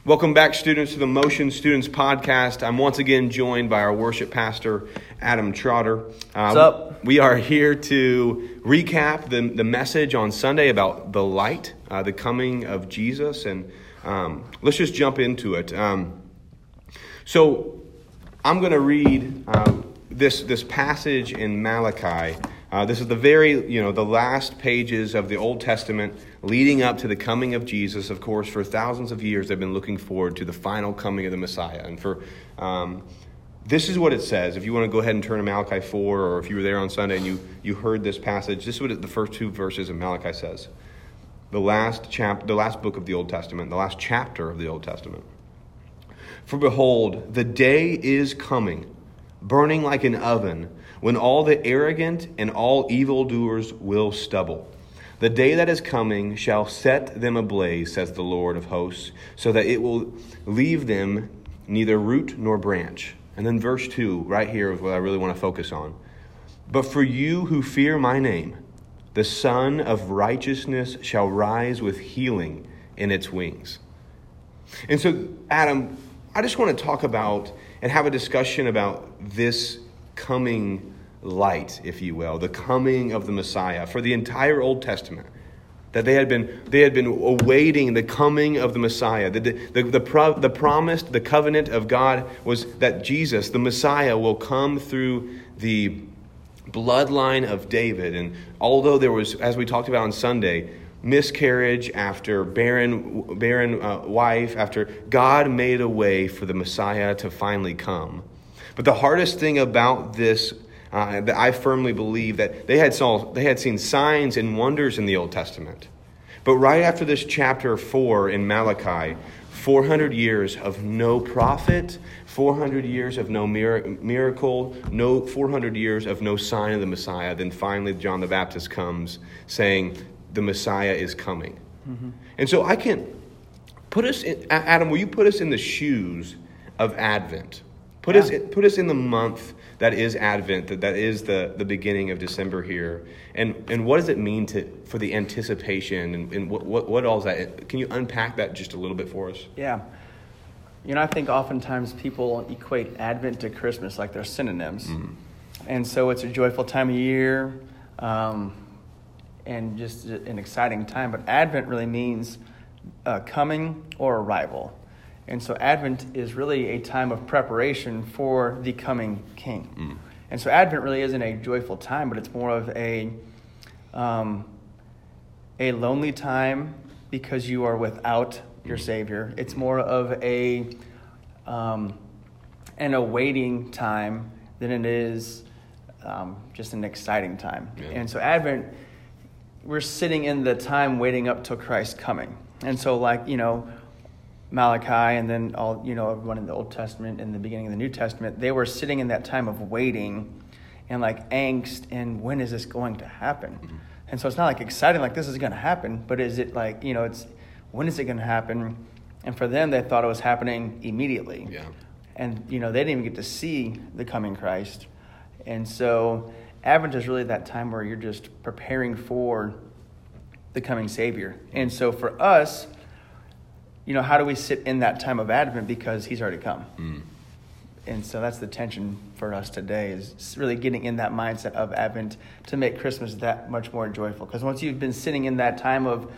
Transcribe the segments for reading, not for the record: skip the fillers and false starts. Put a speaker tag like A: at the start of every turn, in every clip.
A: Welcome back, students, to the Motion Students Podcast. I'm once again joined by our worship pastor, Adam Trotter.
B: What's up?
A: We are here to recap the message on Sunday about the light, the coming of Jesus, and let's just jump into it. So I'm going to read this passage in Malachi. This is the last pages of the Old Testament leading up to the coming of Jesus. Of course, for thousands of years, they've been looking forward to the final coming of the Messiah. And this is what it says. If you want to go ahead and turn to Malachi 4, or if you were there on Sunday and you heard this passage, this is what the first two verses of Malachi says. The last book of the Old Testament, the last chapter of the Old Testament. For behold, the day is coming, burning like an oven, when all the arrogant and all evildoers will stubble. The day that is coming shall set them ablaze, says the Lord of hosts, so that it will leave them neither root nor branch. And then verse 2, right here is what I really want to focus on. But for you who fear my name, the Son of Righteousness shall rise with healing in its wings. And so, Adam, I just want to talk about and have a discussion about this coming light, if you will, the coming of the Messiah for the entire Old Testament. That they had been awaiting the coming of the Messiah. The promised, the covenant of God was that Jesus, the Messiah, will come through the bloodline of David. And although there was, as we talked about on Sunday, miscarriage after barren wife, after God made a way for the Messiah to finally come. But the hardest thing about this, that I firmly believe, that they had seen signs and wonders in the Old Testament. But right after this chapter 4 in Malachi, 400 years of no prophet, 400 years of no miracle, 400 years of no sign of the Messiah. Then finally John the Baptist comes saying the Messiah is coming. Mm-hmm. And so I can put us in, Adam, will you put us in the shoes of Advent? Put us in the month that is Advent, that is the beginning of December here. And what does it mean for the anticipation and what all is that? Can you unpack that just a little bit for us?
B: Yeah. I think oftentimes people equate Advent to Christmas like they're synonyms. Mm-hmm. And so it's a joyful time of year and just an exciting time. But Advent really means coming or arrival. And so Advent is really a time of preparation for the coming King. Mm. And so Advent really isn't a joyful time, but it's more of a lonely time because you are without your Savior. It's more of an awaiting time than it is just an exciting time. Yeah. And so Advent, we're sitting in the time waiting up till Christ's coming. And so Malachi and then everyone in the Old Testament and the beginning of the New Testament, they were sitting in that time of waiting and angst and when is this going to happen? Mm-hmm. And so it's not exciting this is going to happen, but is it it's when is it going to happen? And for them, they thought it was happening immediately. Yeah. And they didn't even get to see the coming Christ. And so Advent is really that time where you're just preparing for the coming Savior. And so for us, how do we sit in that time of Advent because he's already come? Mm. And so that's the tension for us today, is really getting in that mindset of Advent to make Christmas that much more joyful. Because once you've been sitting in that time of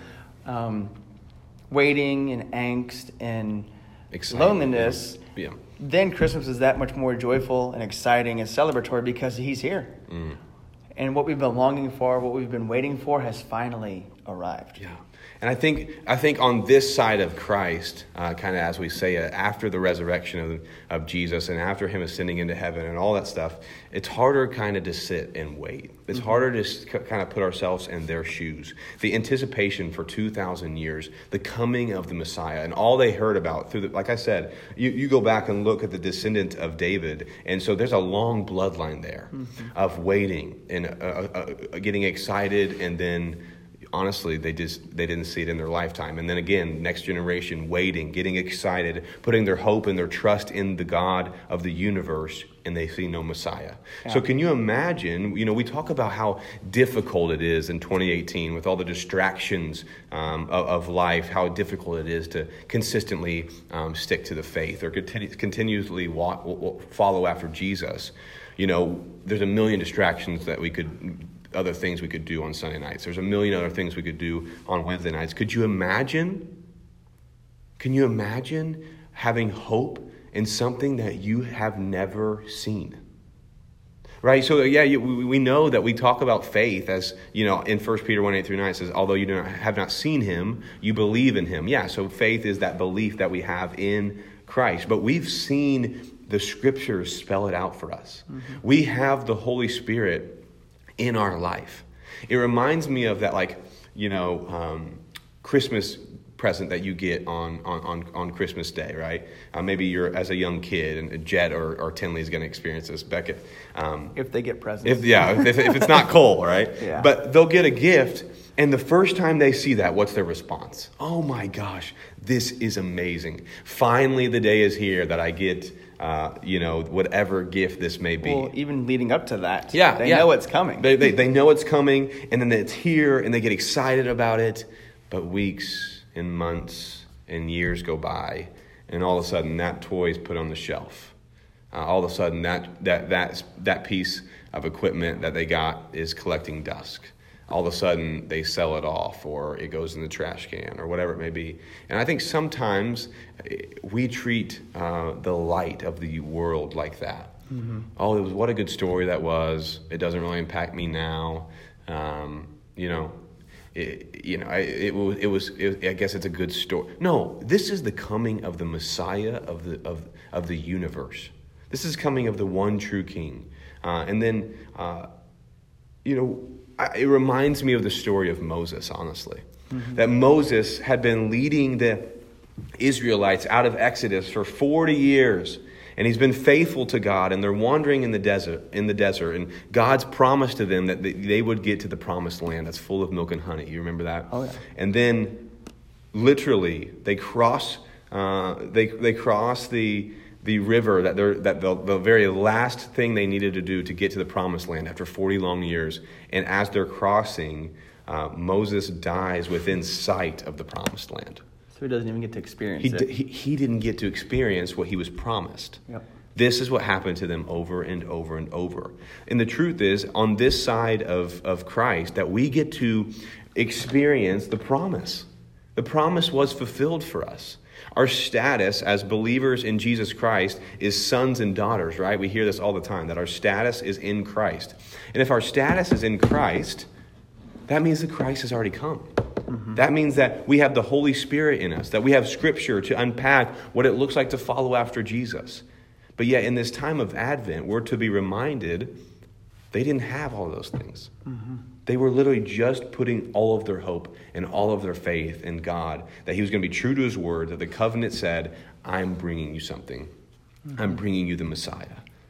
B: waiting and angst and loneliness, yeah. Then Christmas is that much more joyful and exciting and celebratory because he's here. Mm. And what we've been longing for, what we've been waiting for has finally arrived.
A: Yeah. And I think on this side of Christ, kind of as we say it, after the resurrection of Jesus and after him ascending into heaven and all that stuff, it's harder kind of to sit and wait. It's mm-hmm. harder to kind of put ourselves in their shoes. The anticipation for 2,000 years, the coming of the Messiah, and all they heard about through like I said, you go back and look at the descendant of David, and so there's a long bloodline there mm-hmm. of waiting and getting excited and then honestly, they didn't see it in their lifetime. And then again, next generation waiting, getting excited, putting their hope and their trust in the God of the universe, and they see no Messiah. Yeah. So can you imagine, we talk about how difficult it is in 2018 with all the distractions of life, how difficult it is to consistently stick to the faith or continuously follow after Jesus. There's a million distractions that other things we could do on Sunday nights. There's a million other things we could do on Wednesday nights. Can you imagine having hope in something that you have never seen? Right? So we know that we talk about faith as, in 1 Peter 1:8-9 says, although you have not seen him, you believe in him. Yeah, so faith is that belief that we have in Christ. But we've seen the scriptures spell it out for us. Mm-hmm. We have the Holy Spirit in our life. It reminds me of that, Christmas present that you get on Christmas Day, right? Maybe you're as a young kid, and Jet or Tinley is going to experience this. Beckett,
B: if they get presents,
A: if it's not Cole, right?
B: Yeah.
A: But they'll get a gift, and the first time they see that, what's their response? Oh my gosh, this is amazing! Finally, the day is here that I get. Whatever gift this may be.
B: Well, even leading up to that,
A: they
B: know it's coming.
A: They know it's coming, and then it's here, and they get excited about it. But weeks and months and years go by, and all of a sudden that toy is put on the shelf. All of a sudden that piece of equipment that they got is collecting dust. All of a sudden they sell it off, or it goes in the trash can, or whatever it may be. And I think sometimes we treat the light of the world like that. Mm-hmm. Oh, what a good story that was. It doesn't really impact me now. I guess it's a good story. No, this is the coming of the Messiah of the universe. This is coming of the one true King. It reminds me of the story of Moses, honestly. Mm-hmm. That Moses had been leading the Israelites out of Exodus for 40 years. And he's been faithful to God, and they're wandering in the desert. And God's promised to them that they would get to the promised land that's full of milk and honey. You remember that?
B: Oh, yeah.
A: And then, literally, they cross the river, that the very last thing they needed to do to get to the promised land after 40 long years. And as they're crossing, Moses dies within sight of the promised land.
B: So he doesn't even get to experience it.
A: He didn't get to experience what he was promised.
B: Yep.
A: This is what happened to them over and over and over. And the truth is, on this side of Christ, that we get to experience the promise. The promise was fulfilled for us. Our status as believers in Jesus Christ is sons and daughters, right? We hear this all the time, that our status is in Christ. And if our status is in Christ, that means that Christ has already come. Mm-hmm. That means that we have the Holy Spirit in us, that we have Scripture to unpack what it looks like to follow after Jesus. But yet in this time of Advent, we're to be reminded they didn't have all those things. Mm-hmm. They were literally just putting all of their hope and all of their faith in God, that he was going to be true to his word, that the covenant said, I'm bringing you something. Mm-hmm. I'm bringing you the Messiah.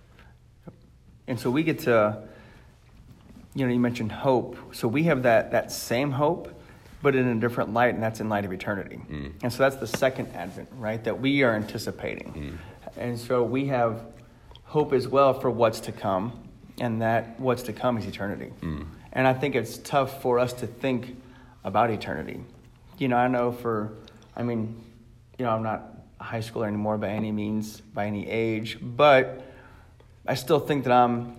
B: And so we get to, you mentioned hope. So we have that same hope, but in a different light, and that's in light of eternity. Mm. And so that's the second Advent, right, that we are anticipating. Mm. And so we have hope as well for what's to come, and that what's to come is eternity. Mm. And I think it's tough for us to think about eternity. I know I'm not a high schooler anymore by any means, by any age, but I still think that I'm,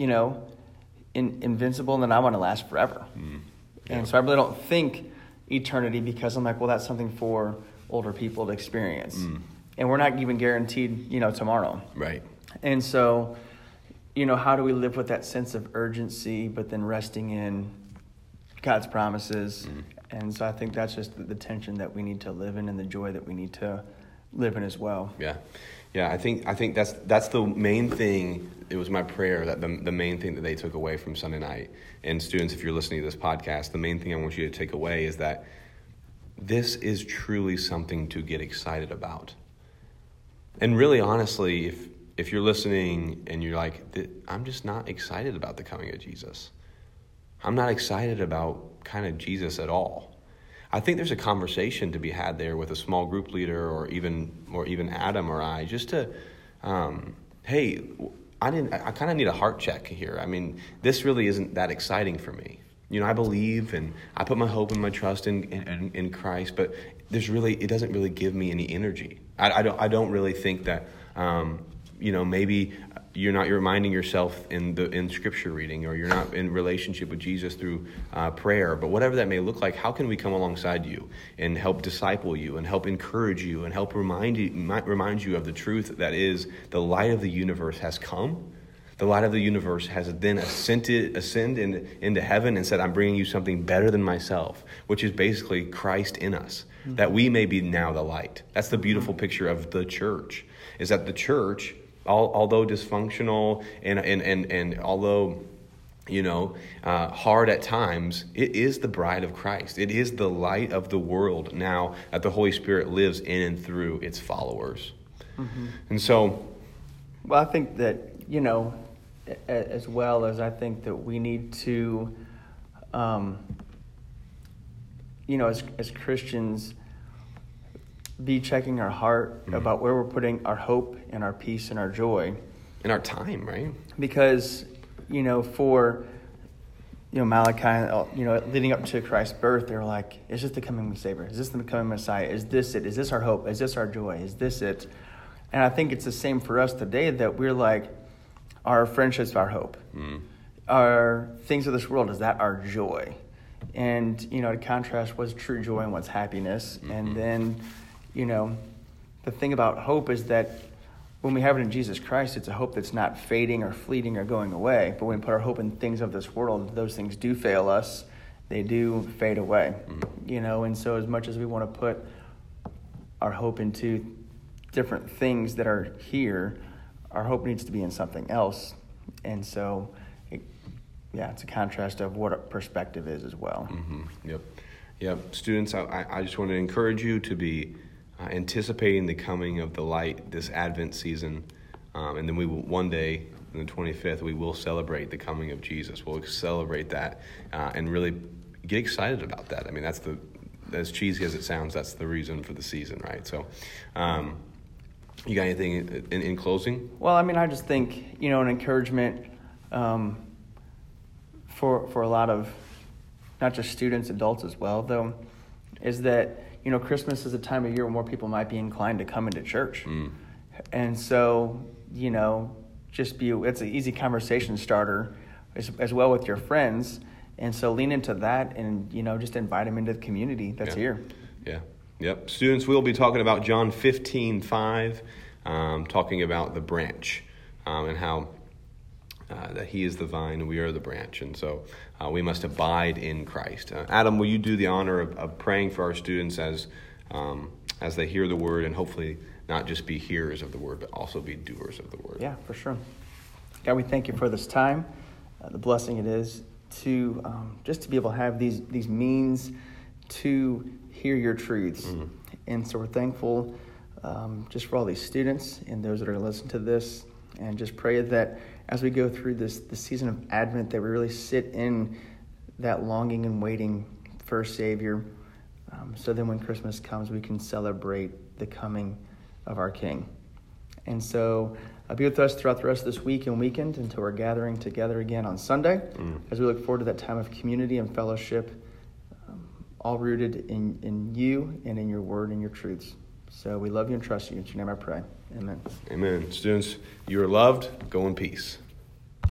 B: invincible and that I want to last forever. Mm. Yeah. And so I really don't think eternity, because I'm like, well, that's something for older people to experience. Mm. And we're not even guaranteed, tomorrow.
A: Right.
B: And so, how do we live with that sense of urgency, but then resting in God's promises? Mm. And so I think that's just the tension that we need to live in, and the joy that we need to live in as well.
A: Yeah. Yeah, I think that's the main thing. It was my prayer that the main thing that they took away from Sunday night. And students, if you're listening to this podcast, the main thing I want you to take away is that this is truly something to get excited about. And really, honestly, if you're listening and you're like, I'm just not excited about the coming of Jesus. I'm not excited about kind of Jesus at all. I think there's a conversation to be had there with a small group leader or even Adam or I, just to, hey, I kind of need a heart check here. I mean, this really isn't that exciting for me. I believe and I put my hope and my trust in Christ, but it doesn't really give me any energy. I don't really think that, maybe you're reminding yourself in scripture reading, or you're not in relationship with Jesus through prayer. But whatever that may look like, how can we come alongside you and help disciple you and help encourage you and help remind you of the truth that is the light of the universe has come. The light of the universe has then ascended into heaven and said, I'm bringing you something better than myself, which is basically Christ in us, that we may be now the light. That's the beautiful picture of the church, is that the church, although dysfunctional and although, hard at times, it is the bride of Christ. It is the light of the world now that the Holy Spirit lives in and through its followers. Mm-hmm. And so...
B: Well, I think that, as well as I think that we need to, as Christians, be checking our heart about where we're putting our hope and our peace and our joy.
A: And our time, right?
B: Because, for, Malachi, leading up to Christ's birth, they're like, is this the coming Savior? Is this the coming Messiah? Is this it? Is this our hope? Is this our joy? Is this it? And I think it's the same for us today, that we're like, our friendships, our hope. Our things of this world, is that our joy? And, to contrast what's true joy and what's happiness. Mm-hmm. And then, the thing about hope is that when we have it in Jesus Christ, it's a hope that's not fading or fleeting or going away. But when we put our hope in things of this world, those things do fail us. They do fade away. Mm-hmm. And so as much as we want to put our hope into different things that are here, our hope needs to be in something else. And so, it's a contrast of what our perspective is as well.
A: Mm-hmm. Yep. Students, I just want to encourage you to be anticipating the coming of the light this Advent season. And then we will, one day, on the 25th, we will celebrate the coming of Jesus. We'll celebrate that and really get excited about that. I mean, that's as cheesy as it sounds, that's the reason for the season, right? So, you got anything in closing?
B: Well, I just think, an encouragement for a lot of, not just students, adults as well, though, is that, Christmas is a time of year where more people might be inclined to come into church. And so, it's an easy conversation starter as well with your friends. And so lean into that and, just invite them into the community that's here.
A: Yeah. Yep. Students, we'll be talking about John 15:5, talking about the branch and how that he is the vine and we are the branch. And so we must abide in Christ. Adam, will you do the honor of praying for our students as they hear the word, and hopefully not just be hearers of the word, but also be doers of the word?
B: Yeah, for sure. God, we thank you for this time, the blessing it is to just to be able to have these means to hear your truths. Mm-hmm. And so we're thankful just for all these students and those that are going to listen to this, and just pray that as we go through this season of Advent, that we really sit in that longing and waiting for a Savior, so then when Christmas comes, we can celebrate the coming of our King. And so be with us throughout the rest of this week and weekend until we're gathering together again on Sunday, as we look forward to that time of community and fellowship, all rooted in you and in your word and your truths. So we love you and trust you. In your name I pray. Amen.
A: Amen. Students, you are loved. Go in peace.